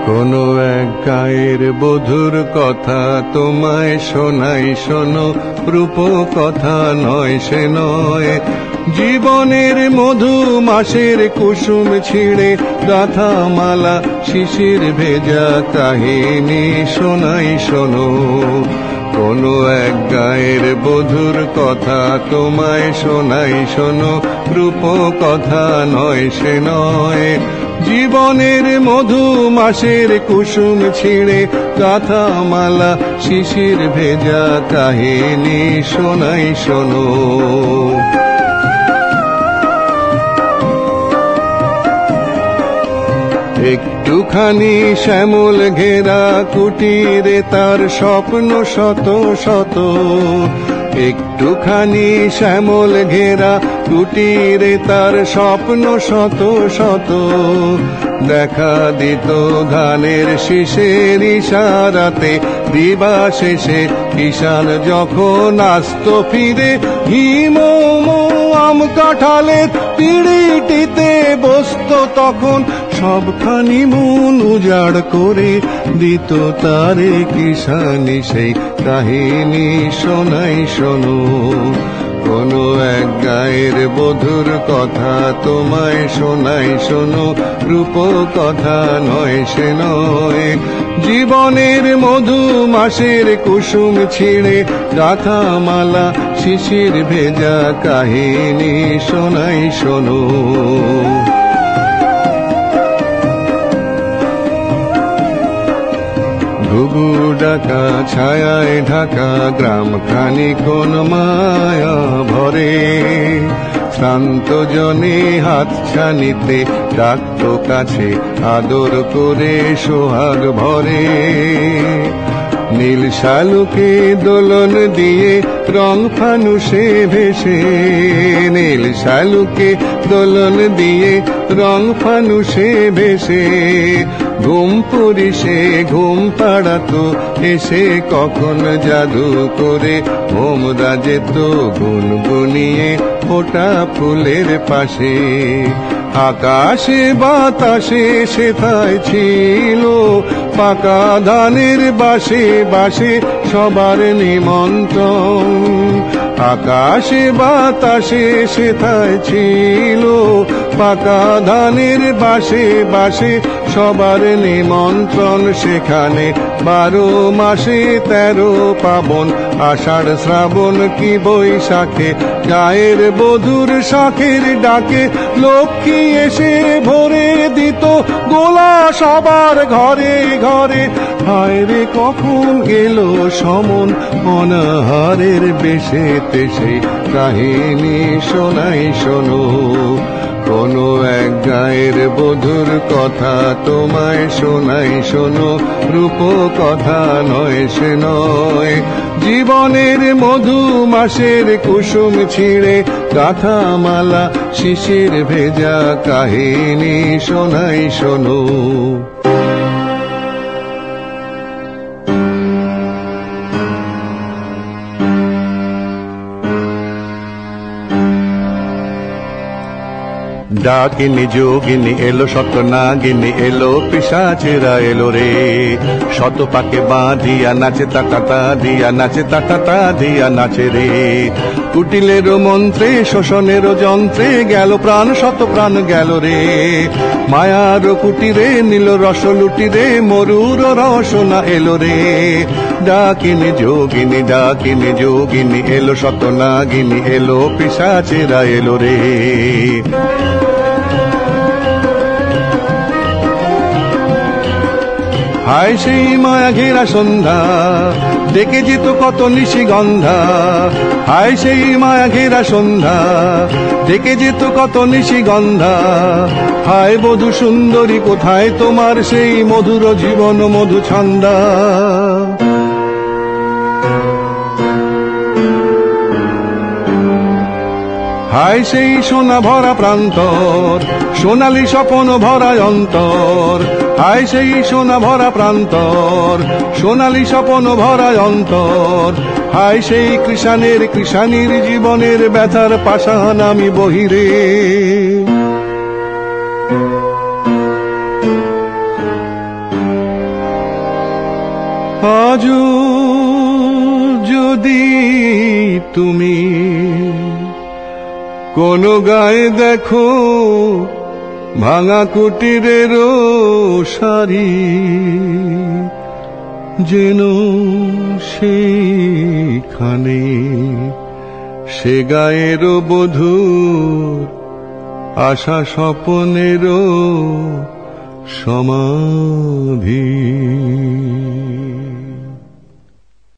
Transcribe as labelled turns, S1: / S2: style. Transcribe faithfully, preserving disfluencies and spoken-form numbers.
S1: কোনো এক গায়ের বধুর কথা তোমায় শোনাই শোনো, রূপ কথা নয় সে নয়। জীবনের মধু মাসের কুসুম ছিঁড়ে গাথা মালা শিশির ভেজা কাহিনী শোনাই শোনো। কোনো এক গায়ের বধুর কথা তোমায় শোনাই শোনো, রূপ কথা নয় সে নয়। জীবনের মধু মাসের কুসুম ছিঁড়ে গাথা মালা শিশির ভেজা কাহিনী শোনাই শোনো। একটুখানি শ্যামল ঘেরা কুটিরে তার স্বপ্ন শত শত। একটুখানি শ্যামল ঘেরা কুটিরে তার স্বপ্ন শত শত। দেখা দিত ধানের শীষের ইশারাতে দিবা শেষে কিষান যখন আসত ফিরে। হিম আম কাঁঠালের পিড়িটিতে বসত তখন সবখানি মন উজাড় করে দিত তারে কিষানি সেই কাহিনী শোনাই শোনো। কোনো এক গায়ের বধুর কথা তোমায় শোনাই শোনো, রূপ কথা নয় সে নয়। জীবনের মধু মাসের কুসুম ছিঁড়ে গাথা মালা শিশির ভেজা কাহিনী শোনাই শোনো। ঘুঘু ডাকা ছায়ায় ঢাকা গ্রামখানি কোন মায়া ভরে। শ্রান্ত জনে হাত ছানিতে ডাকত কাছে আদর করে সোহাগ ভরে। নীল শালুকে দোলন দিয়ে রং ফানুষে ভেসে। নীল শালুকে দোলন দিয়ে রং ফানুষে ভেসে। ঘুম পুরিশে ঘুম পাড়াতো এসে কখন জাদু করে। ভোমরা যেত গুনগুনিয়ে ফোটা ফুলের পাশে। আকাশে বাতাসে সেথায় ছিল পাকা ধানের বাসে বাসে সবার নিমন্ত্রণ। আকাশে বাতাসে সেথায় ছিল পাকা ধানের বাসে বাসে সবার নিমন্ত্রণ। সেখানে বারো মাসে তেরো পাবন, আষাঢ় শ্রাবণ কি বৈশাখে গায়ের বধুর শাখের ডাকে লক্ষ্মী এসে ভরে দিত গোলা সবার ঘরে ঘরে। হায় রে কখন গেল সমন অনাহারের বেশে তেসে কাহিনী শোনাই শোনো। কোনো এক গায়ের বধুর কথা তোমায় শোনাই শোনো, রূপ কথা নয় সে নয়। জীবনের মধু মাসের কুসুম ছিঁড়ে গাথা মালা শিশির ভেজা কাহিনী শোনাই শোনো। ডাকিনী যোগিনী এলো শত নাগিনী এলো পিশাচেরা এলো রে। শত পাকে বাঁধিয়া নাচে তাটা দিয়া নাচে তাটা দিয়া নাচে রে। কুটিলের মন্ত্রে শোষণের যন্ত্রে গেল প্রাণ শত প্রাণ গেল রে। মায়ার কুটিরে নীল রস লুটিরে মরুর রসনা এলো রে। ডাকিনী যোগিনী ডাকিনী যোগিনী এলো শত নাগিনী এলো পিশাচেরা এলো রে। হায় সেই মায়া ঘেরা সন্ধ্যা ডেকে যেত কত নিশিগন্ধা। হায় সেই মায়া ঘেরা সন্ধ্যা ডেকে যেত কত নিশিগন্ধা। হায় বধূ সুন্দরী কোথায় তোমার সেই মধুর জীবন মধু ছন্দা। হায় সেই সোনা ভরা প্রান্তর সোনালি স্বপন ভরা অন্তর। হায় সেই সোনা ভরা প্রান্তর সোনালি স্বপন ভরা অন্তর। হায় সেই কৃষাণের কৃষাণীর জীবনের ব্যথার পাষাণ আমি বহিরে। আজও যদি তুমি কোন গায়ে দেখো ভাঙা কুটিরের সারি, যেন সেখানে সে গায়ের বধূর আশা স্বপনেরও সমাধি।